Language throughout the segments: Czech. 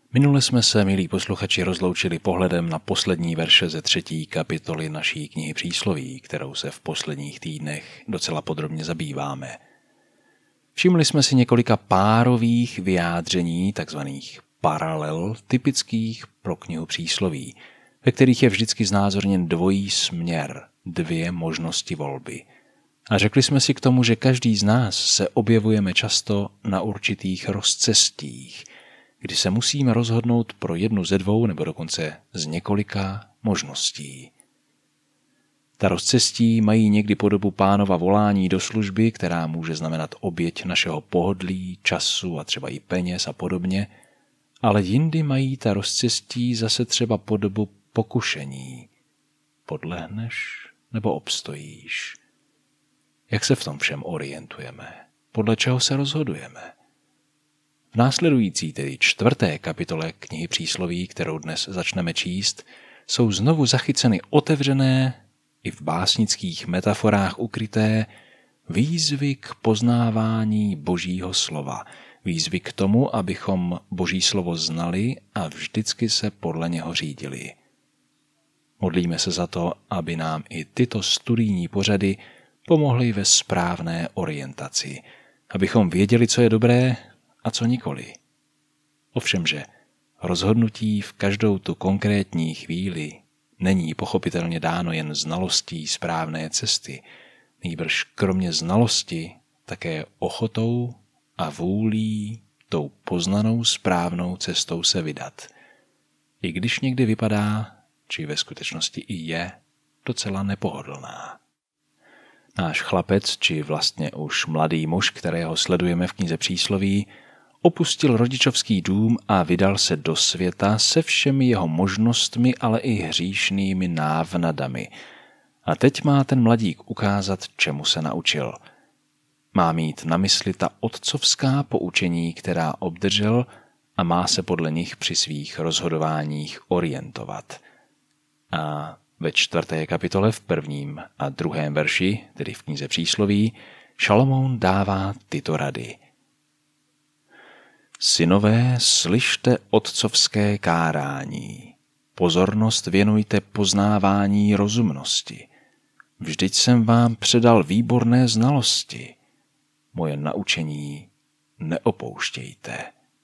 Minule jsme se, milí posluchači, rozloučili pohledem na poslední verše ze 3. kapitoly naší knihy Přísloví, kterou se v posledních týdnech docela podrobně zabýváme. Všimli jsme si několika párových vyjádření, takzvaných paralel, typických pro knihu Přísloví, ve kterých je vždycky znázorněn dvojí směr, dvě možnosti volby. A řekli jsme si k tomu, že každý z nás se objevujeme často na určitých rozcestích, kdy se musíme rozhodnout pro jednu ze dvou nebo dokonce z několika možností. Ta rozcestí mají někdy podobu Pánova volání do služby, která může znamenat oběť našeho pohodlí, času a třeba i peněz a podobně, ale jindy mají ta rozcestí zase třeba podobu pokušení. Podlehneš nebo obstojíš? Jak se v tom všem orientujeme? Podle čeho se rozhodujeme? V následující, tedy 4. kapitole knihy Přísloví, kterou dnes začneme číst, jsou znovu zachyceny otevřené i v básnických metaforách ukryté výzvy k poznávání Božího slova, výzvy k tomu, abychom Boží slovo znali a vždycky se podle něho řídili. Modlíme se za to, aby nám i tyto studijní pořady pomohly ve správné orientaci, abychom věděli, co je dobré a co nikoli. Ovšemže rozhodnutí v každou tu konkrétní chvíli není pochopitelně dáno jen znalostí správné cesty, nýbrž kromě znalosti také ochotou a vůlí tou poznanou správnou cestou se vydat. I když někdy vypadá, či ve skutečnosti i je, docela nepohodlná. Náš chlapec, či vlastně už mladý muž, kterého sledujeme v knize Přísloví, opustil rodičovský dům a vydal se do světa se všemi jeho možnostmi, ale i hříšnými návnadami. A teď má ten mladík ukázat, čemu se naučil. Má mít na mysli ta otcovská poučení, která obdržel, a má se podle nich při svých rozhodováních orientovat. A ve 4. kapitole v 1. a 2. verši, tedy v knize Přísloví, Šalomoun dává tyto rady. Synové, slyšte otcovské kárání. Pozornost věnujte poznávání rozumnosti. Vždyť jsem vám předal výborné znalosti. Moje naučení neopouštějte.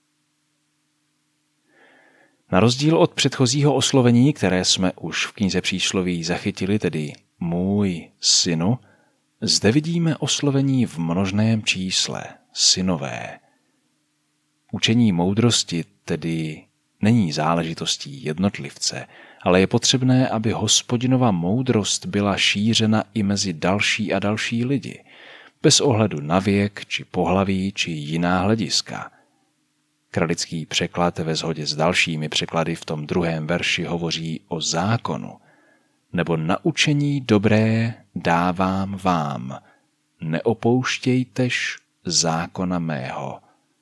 Na rozdíl od předchozího oslovení, které jsme už v knize Přísloví zachytili, tedy můj synu, zde vidíme oslovení v množném čísle, synové. Učení moudrosti tedy není záležitostí jednotlivce, ale je potřebné, aby Hospodinova moudrost byla šířena i mezi další a další lidi, bez ohledu na věk, či pohlaví, či jiná hlediska. Kralický překlad ve shodě s dalšími překlady v tom 2. verši hovoří o zákonu, nebo naučení dobré dávám vám, neopouštějtež zákona mého.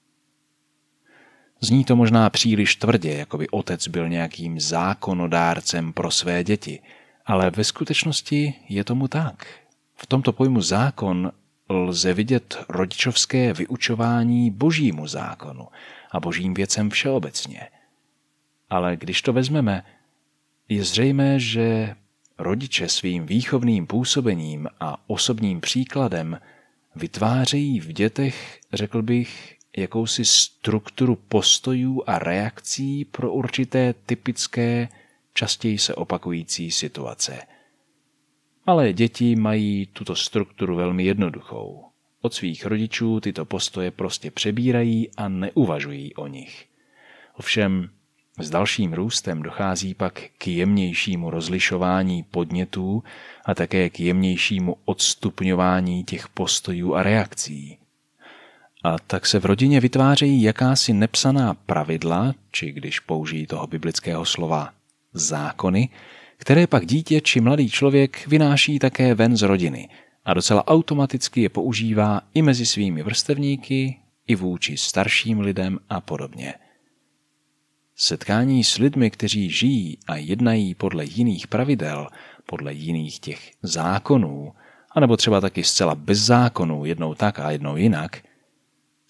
Zní to možná příliš tvrdě, jako by otec byl nějakým zákonodárcem pro své děti, ale ve skutečnosti je tomu tak. V tomto pojmu zákon lze vidět rodičovské vyučování Božímu zákonu a Božím věcem všeobecně. Ale když to vezmeme, je zřejmé, že rodiče svým výchovným působením a osobním příkladem vytvářejí v dětech, řekl bych, jakousi strukturu postojů a reakcí pro určité typické, častěji se opakující situace. Malé děti mají tuto strukturu velmi jednoduchou. Od svých rodičů tyto postoje prostě přebírají a neuvažují o nich. Ovšem, s dalším růstem dochází pak k jemnějšímu rozlišování podnětů a také k jemnějšímu odstupňování těch postojů a reakcí. A tak se v rodině vytvářejí jakási nepsaná pravidla, či když použijí toho biblického slova zákony, které pak dítě či mladý člověk vynáší také ven z rodiny a docela automaticky je používá i mezi svými vrstevníky, i vůči starším lidem a podobně. Setkání s lidmi, kteří žijí a jednají podle jiných pravidel, podle jiných těch zákonů, anebo třeba taky zcela bez zákonů, jednou tak a jednou jinak,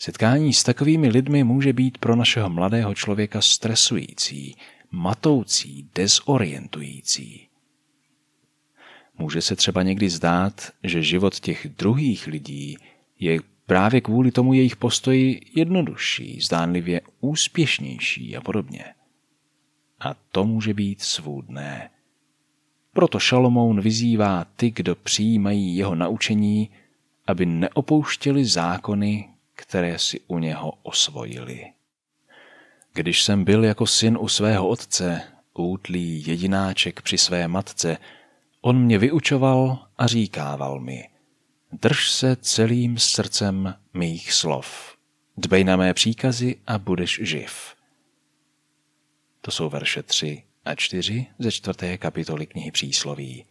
Setkání s takovými lidmi může být pro našeho mladého člověka stresující, matoucí, dezorientující. Může se třeba někdy zdát, že život těch druhých lidí je právě kvůli tomu jejich postoji jednodušší, zdánlivě úspěšnější a podobně. A to může být svůdné. Proto Šalomoun vyzývá ty, kdo přijímají jeho naučení, aby neopouštěli zákony, které si u něho osvojili. Když jsem byl jako syn u svého otce, útlý jedináček při své matce, on mě vyučoval a říkával mi: drž se celým srdcem mých slov, dbej na mé příkazy a budeš živ. To jsou verše 3 a 4 ze 4. kapitoly knihy Přísloví.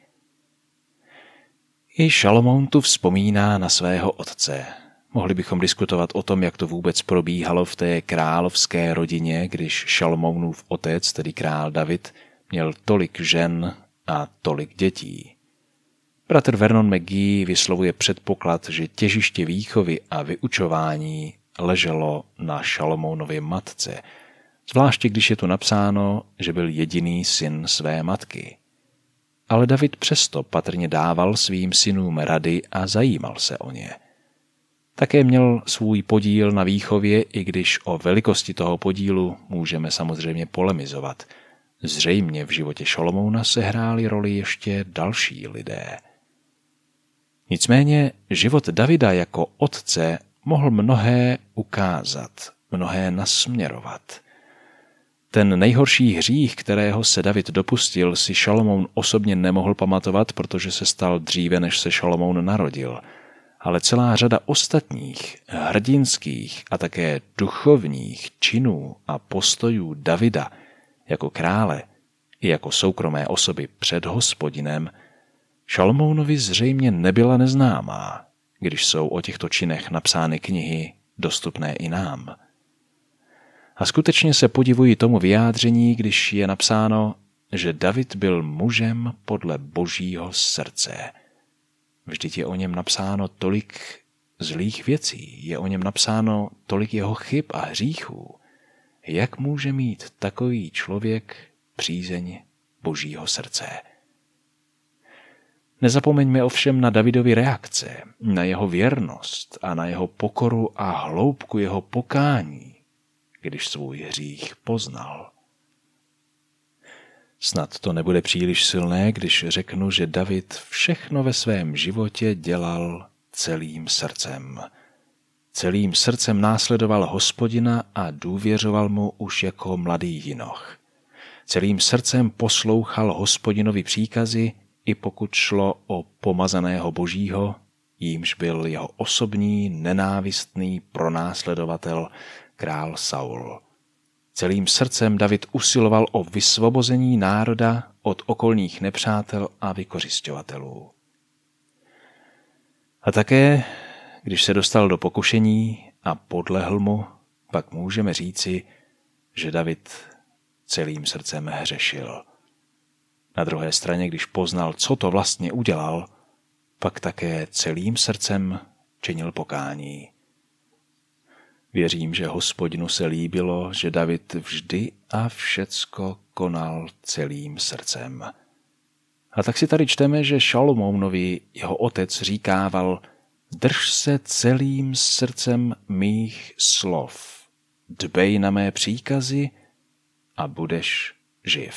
I Šalomoun tu vzpomíná na svého otce. Mohli bychom diskutovat o tom, jak to vůbec probíhalo v té královské rodině, když Šalomounův otec, tedy král David, měl tolik žen a tolik dětí. Bratr Vernon McGee vyslovuje předpoklad, že těžiště výchovy a vyučování leželo na Šalomounově matce, zvláště když je tu napsáno, že byl jediný syn své matky. Ale David přesto patrně dával svým synům rady a zajímal se o ně. Také měl svůj podíl na výchově, i když o velikosti toho podílu můžeme samozřejmě polemizovat. Zřejmě v životě Šalomouna sehráli roli ještě další lidé. Nicméně život Davida jako otce mohl mnohé ukázat, mnohé nasměrovat. Ten nejhorší hřích, kterého se David dopustil, si Šalomoun osobně nemohl pamatovat, protože se stal dříve, než se Šalomoun narodil. Ale celá řada ostatních, hrdinských a také duchovních činů a postojů Davida jako krále i jako soukromé osoby před Hospodinem Šalomounovi zřejmě nebyla neznámá, když jsou o těchto činech napsány knihy dostupné i nám. A skutečně se podivuji tomu vyjádření, když je napsáno, že David byl mužem podle Božího srdce. Vždyť je o něm napsáno tolik zlých věcí, je o něm napsáno tolik jeho chyb a hříchů. Jak může mít takový člověk přízeň Božího srdce? Nezapomeňme ovšem na Davidovy reakce, na jeho věrnost a na jeho pokoru a hloubku jeho pokání, když svůj hřích poznal. Snad to nebude příliš silné, když řeknu, že David všechno ve svém životě dělal celým srdcem. Celým srdcem následoval Hospodina a důvěřoval mu už jako mladý jinoch. Celým srdcem poslouchal Hospodinovi příkazy, i pokud šlo o pomazaného Božího, jímž byl jeho osobní, nenávistný pronásledovatel král Saul. Celým srdcem David usiloval o vysvobození národa od okolních nepřátel a vykořisťovatelů. A také, když se dostal do pokušení a podlehl mu, pak můžeme říci, že David celým srdcem hřešil. Na druhé straně, když poznal, co to vlastně udělal, pak také celým srdcem činil pokání. Věřím, že Hospodinu se líbilo, že David vždy a všecko konal celým srdcem. A tak si tady čteme, že Šalomounovi jeho otec říkával: drž se celým srdcem mých slov, dbej na mé příkazy a budeš živ.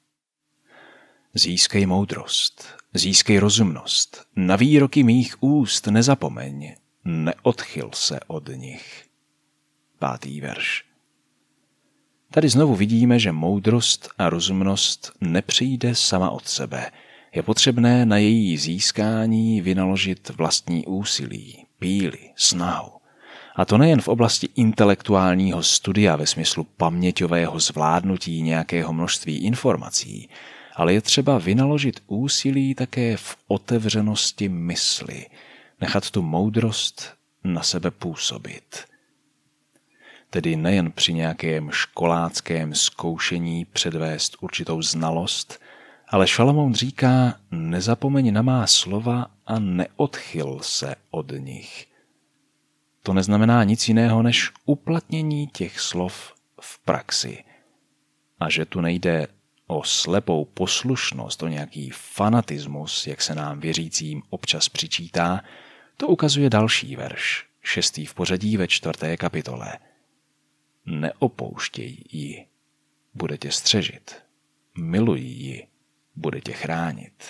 Získej moudrost, získej rozumnost, na výroky mých úst nezapomeň, neodchyl se od nich. 5. verš. Tady znovu vidíme, že moudrost a rozumnost nepřijde sama od sebe. Je potřebné na její získání vynaložit vlastní úsilí, píli, snahu. A to nejen v oblasti intelektuálního studia ve smyslu paměťového zvládnutí nějakého množství informací, ale je třeba vynaložit úsilí také v otevřenosti mysli, nechat tu moudrost na sebe působit. Tedy nejen při nějakém školáckém zkoušení předvést určitou znalost, ale Šalomoun říká: nezapomeň na má slova a neodchyl se od nich. to neznamená nic jiného než uplatnění těch slov v praxi. A že tu nejde o slepou poslušnost, o nějaký fanatismus, jak se nám věřícím občas přičítá, to ukazuje další verš, 6. v pořadí ve 4. kapitole. Neopouštěj ji, bude tě střežit. Miluj ji, bude tě chránit.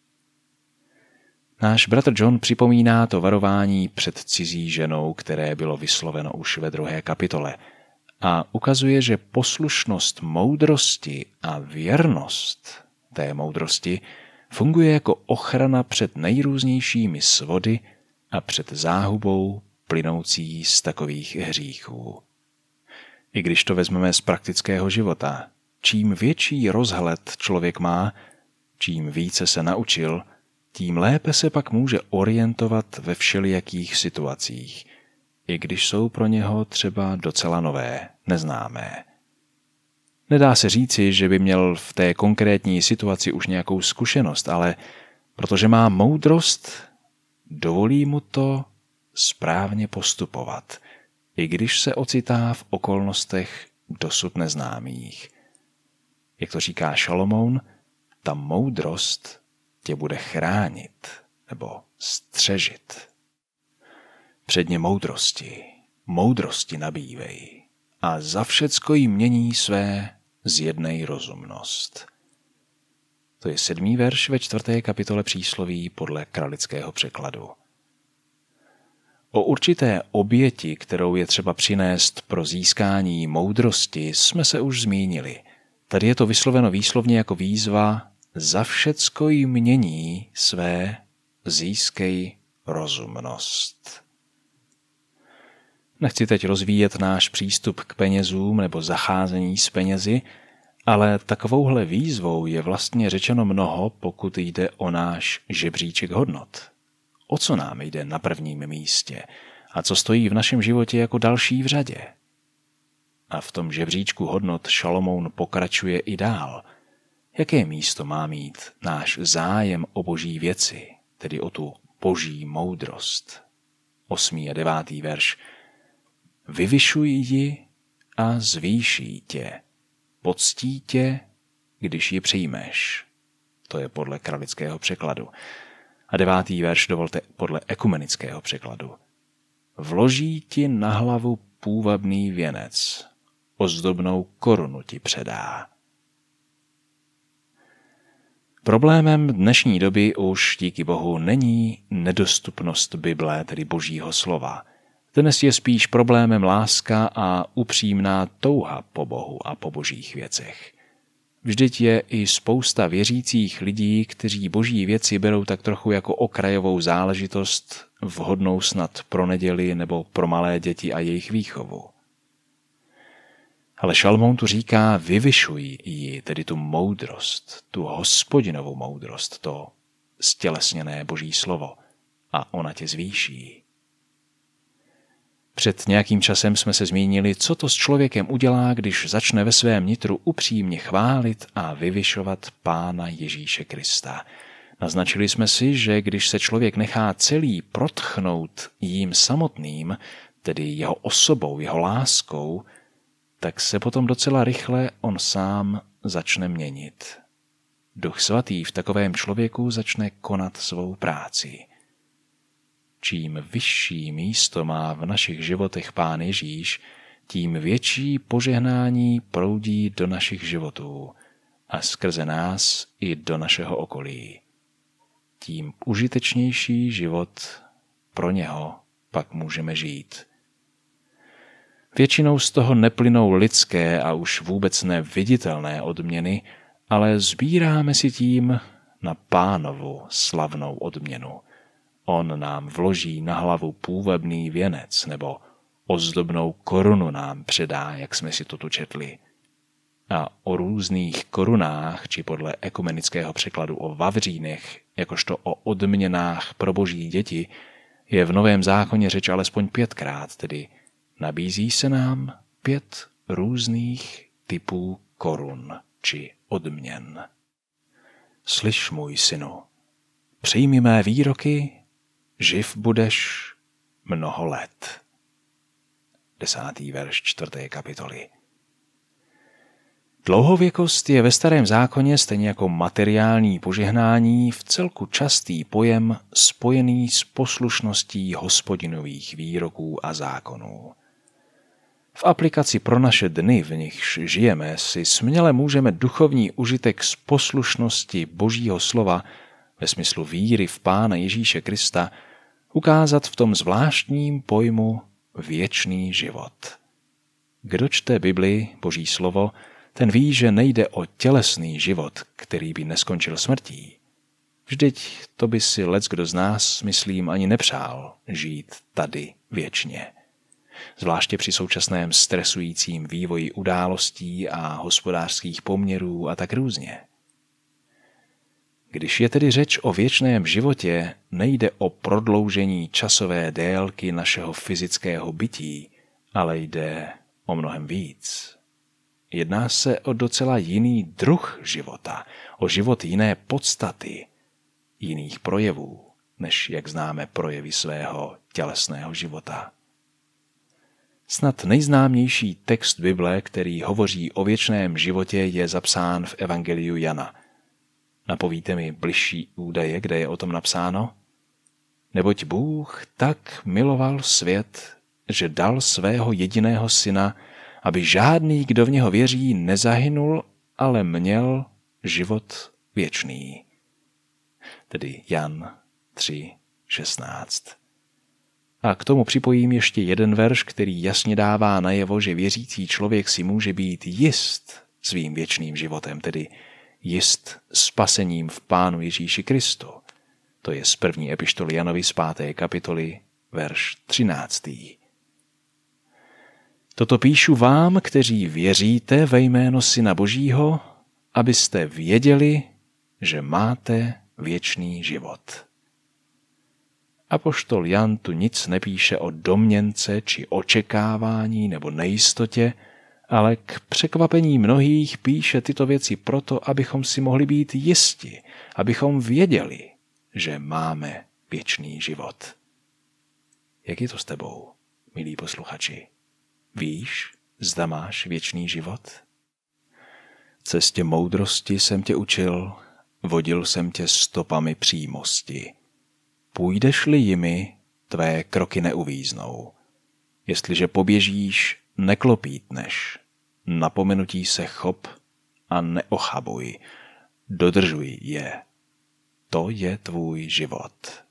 Náš bratr John připomíná to varování před cizí ženou, které bylo vysloveno už ve 2. kapitole, a ukazuje, že poslušnost moudrosti a věrnost té moudrosti funguje jako ochrana před nejrůznějšími svody a před záhubou plynoucí z takových hříchů. I když to vezmeme z praktického života, čím větší rozhled člověk má, čím více se naučil, tím lépe se pak může orientovat ve všelijakých situacích, i když jsou pro něho třeba docela nové, neznámé. Nedá se říci, že by měl v té konkrétní situaci už nějakou zkušenost, ale protože má moudrost, dovolí mu to správně postupovat, i když se ocitá v okolnostech dosud neznámých. Jak to říká Šalomoun, ta moudrost tě bude chránit nebo střežit. Předně moudrosti nabývej a za všecko jí mění své zjednej rozumnost. To je 7. verš ve 4. kapitole přísloví podle kralického překladu. O určité oběti, kterou je třeba přinést pro získání moudrosti, jsme se už zmínili. Tady je to vysloveno výslovně jako výzva za všecko jí mění své získej rozumnost. Nechci teď rozvíjet náš přístup k penězům nebo zacházení s penězi, ale takovouhle výzvou je vlastně řečeno mnoho, pokud jde o náš žebříček hodnot. O co nám jde na prvním místě a co stojí v našem životě jako další v řadě. A v tom žebříčku hodnot Šalomoun pokračuje i dál. Jaké místo má mít náš zájem o boží věci, tedy o tu boží moudrost? 8. a 9. verš. Vyvyšuj ji a zvýší tě. Poctí tě, když ji přijmeš. To je podle kralického překladu. A 9. verš dovolte podle ekumenického překladu. Vloží ti na hlavu půvabný věnec, ozdobnou korunu ti předá. Problémem dnešní doby už díky Bohu není nedostupnost Bible, tedy Božího slova. Dnes je spíš problémem láska a upřímná touha po Bohu a po božích věcech. Vždyť je i spousta věřících lidí, kteří boží věci berou tak trochu jako okrajovou záležitost, vhodnou snad pro neděli nebo pro malé děti a jejich výchovu. Ale Šalmoun tu říká, vyvyšuj ji, tedy tu moudrost, tu Hospodinovou moudrost, to stělesněné boží slovo, a ona tě zvýší. Před nějakým časem jsme se zmínili, co to s člověkem udělá, když začne ve svém nitru upřímně chválit a vyvyšovat Pána Ježíše Krista. Naznačili jsme si, že když se člověk nechá celý protchnout jím samotným, tedy jeho osobou, jeho láskou, tak se potom docela rychle on sám začne měnit. Duch svatý v takovém člověku začne konat svou práci. Čím vyšší místo má v našich životech Pán Ježíš, tím větší požehnání proudí do našich životů a skrze nás i do našeho okolí. Tím užitečnější život pro něho pak můžeme žít. Většinou z toho neplynou lidské a už vůbec neviditelné odměny, ale sbíráme si tím na Pánovu slavnou odměnu. On nám vloží na hlavu půvabný věnec nebo ozdobnou korunu nám předá, jak jsme si to tu četli. A o různých korunách, či podle ekumenického překladu o vavřínech, jakožto o odměnách pro boží děti, je v Novém zákoně řeč alespoň 5krát, tedy nabízí se nám 5 různých typů korun či odměn. Slyš, můj synu, přijmi mé výroky, živ budeš mnoho let. 10. verš 4. kapitoly. Dlouhověkost je ve Starém zákoně stejně jako materiální požehnání vcelku častý pojem spojený s poslušností Hospodinových výroků a zákonů. V aplikaci pro naše dny, v nichž žijeme, si směle můžeme duchovní užitek z poslušnosti Božího slova ve smyslu víry v Pána Ježíše Krista ukázat v tom zvláštním pojmu věčný život. Kdo čte Bibli, Boží slovo, ten ví, že nejde o tělesný život, který by neskončil smrtí. Vždyť to by si leckdo z nás, myslím, ani nepřál žít tady věčně. Zvláště při současném stresujícím vývoji událostí a hospodářských poměrů a tak různě. Když je tedy řeč o věčném životě, nejde o prodloužení časové délky našeho fyzického bytí, ale jde o mnohem víc. Jedná se o docela jiný druh života, o život jiné podstaty, jiných projevů, než jak známe projevy svého tělesného života. Snad nejznámější text Bible, který hovoří o věčném životě, je zapsán v Evangeliu Jana. Napovíte mi bližší údaje, kde je o tom napsáno? Neboť Bůh tak miloval svět, že dal svého jediného syna, aby žádný, kdo v něho věří, nezahynul, ale měl život věčný. Tedy Jan 3:16. A k tomu připojím ještě jeden verš, který jasně dává najevo, že věřící člověk si může být jist svým věčným životem, tedy jist spasením v Pánu Ježíši Kristu. To je z 1. epištoly Janovi z 5. kapitoly, verš 13. Toto píšu vám, kteří věříte ve jméno Syna Božího, abyste věděli, že máte věčný život. Apoštol Jan tu nic nepíše o domněnce či očekávání nebo nejistotě, ale k překvapení mnohých píše tyto věci proto, abychom si mohli být jisti, abychom věděli, že máme věčný život. Jak je to s tebou, milí posluchači? Víš, zda máš věčný život? Cestě moudrosti jsem tě učil, vodil jsem tě stopami přímosti. Půjdeš-li jimi, tvé kroky neuvíznou. Jestliže poběžíš, neklopítneš. Napomenutí se chop a neochabuj. Dodržuj je. To je tvůj život.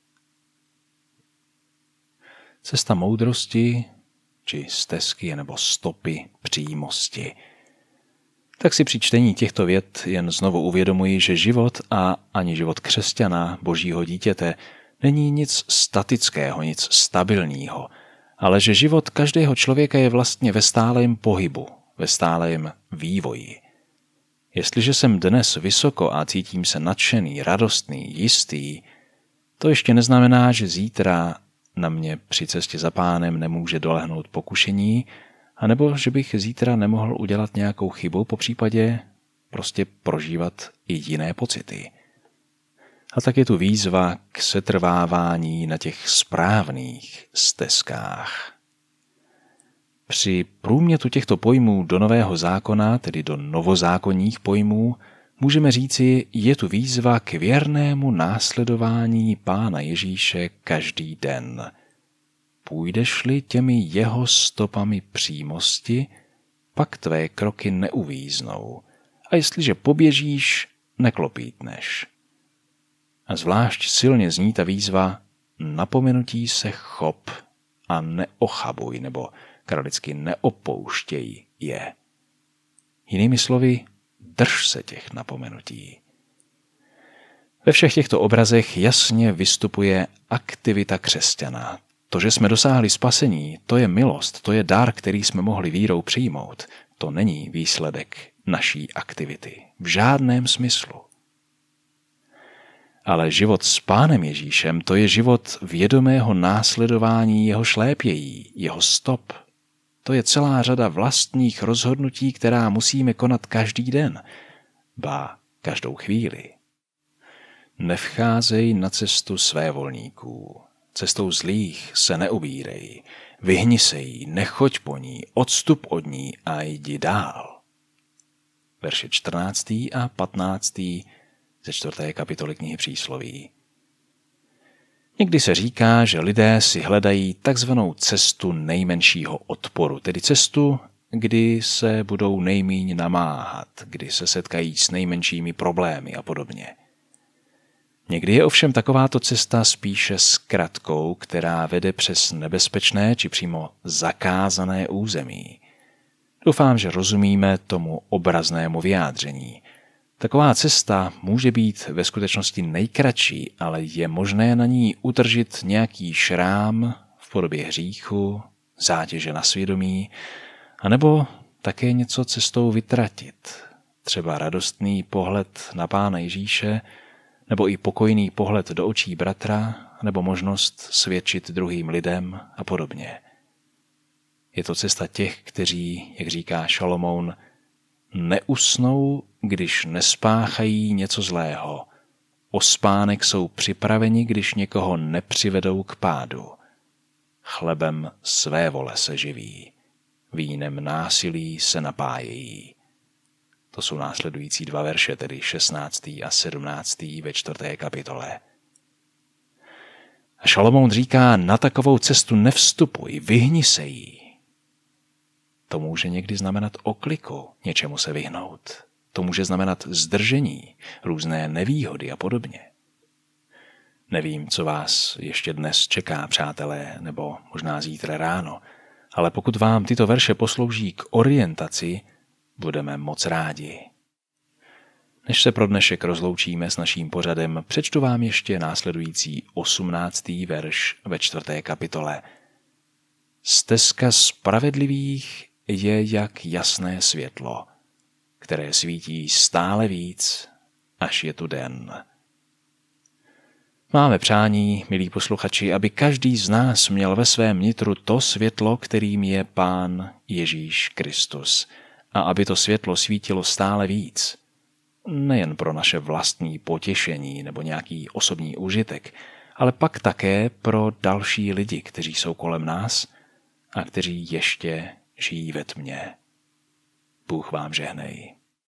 Cesta moudrosti, či stezky nebo stopy přímosti. Tak si při čtení těchto vět jen znovu uvědomuji, že život a ani život křesťana, Božího dítěte, není nic statického, nic stabilního, ale že život každého člověka je vlastně ve stálém pohybu, ve stálém vývoji. Jestliže jsem dnes vysoko a cítím se nadšený, radostný, jistý, to ještě neznamená, že zítra na mě při cestě za Pánem nemůže dolehnout pokušení, anebo že bych zítra nemohl udělat nějakou chybu, popřípadě prostě prožívat i jiné pocity. A tak je tu výzva k setrvávání na těch správných stezkách. Při průmětu těchto pojmů do Nového zákona, tedy do novozákonních pojmů, můžeme říci, je tu výzva k věrnému následování Pána Ježíše každý den. Půjdeš-li těmi jeho stopami přímosti, pak tvé kroky neuvíznou. A jestliže poběžíš, neklopítneš. A zvlášť silně zní ta výzva napomenutí se chop a neochabuj, nebo kralicky neopouštěj je. Jinými slovy, drž se těch napomenutí. Ve všech těchto obrazech jasně vystupuje aktivita křesťana. To, že jsme dosáhli spasení, to je milost, to je dar, který jsme mohli vírou přijmout. To není výsledek naší aktivity. V žádném smyslu. Ale život s Pánem Ježíšem, to je život vědomého následování jeho šlépějí, jeho stop. To je celá řada vlastních rozhodnutí, která musíme konat každý den, ba každou chvíli. Nevcházej na cestu svévolníků, cestou zlých se neubírej, vyhni se jí, nechoď po ní, odstup od ní a jdi dál. Verše 14. a 15. ze 4. kapitoly knihy Přísloví. Někdy se říká, že lidé si hledají takzvanou cestu nejmenšího odporu, tedy cestu, kdy se budou nejmíň namáhat, kdy se setkají s nejmenšími problémy a podobně. Někdy je ovšem takováto cesta spíše zkratkou, která vede přes nebezpečné či přímo zakázané území. Doufám, že rozumíme tomu obraznému vyjádření. Taková cesta může být ve skutečnosti nejkratší, ale je možné na ní utržit nějaký šrám v podobě hříchu, zátěže na svědomí, anebo také něco cestou vytratit. Třeba radostný pohled na Pána Ježíše, nebo i pokojný pohled do očí bratra, nebo možnost svědčit druhým lidem a podobně. Je to cesta těch, kteří, jak říká Šalomoun, neusnou, když nespáchají něco zlého. O spánek jsou připraveni, když někoho nepřivedou k pádu. Chlebem své vole se živí, vínem násilí se napájejí. To jsou následující 2 verše, tedy 16. a 17. ve 4. kapitole. A Šalomoun říká, na takovou cestu nevstupuj, vyhni se jí. To může někdy znamenat okliku, něčemu se vyhnout. To může znamenat zdržení, různé nevýhody a podobně. Nevím, co vás ještě dnes čeká, přátelé, nebo možná zítra ráno, ale pokud vám tyto verše poslouží k orientaci, budeme moc rádi. Než se pro dnešek rozloučíme s naším pořadem, přečtu vám ještě následující 18. verš ve 4. kapitole. Stezka spravedlivých je jak jasné světlo, které svítí stále víc, až je tu den. Máme přání, milí posluchači, aby každý z nás měl ve svém nitru to světlo, kterým je Pán Ježíš Kristus, a aby to světlo svítilo stále víc. Nejen pro naše vlastní potěšení nebo nějaký osobní užitek, ale pak také pro další lidi, kteří jsou kolem nás a kteří ještě žijí ve tmě. Bůh vám žehnej.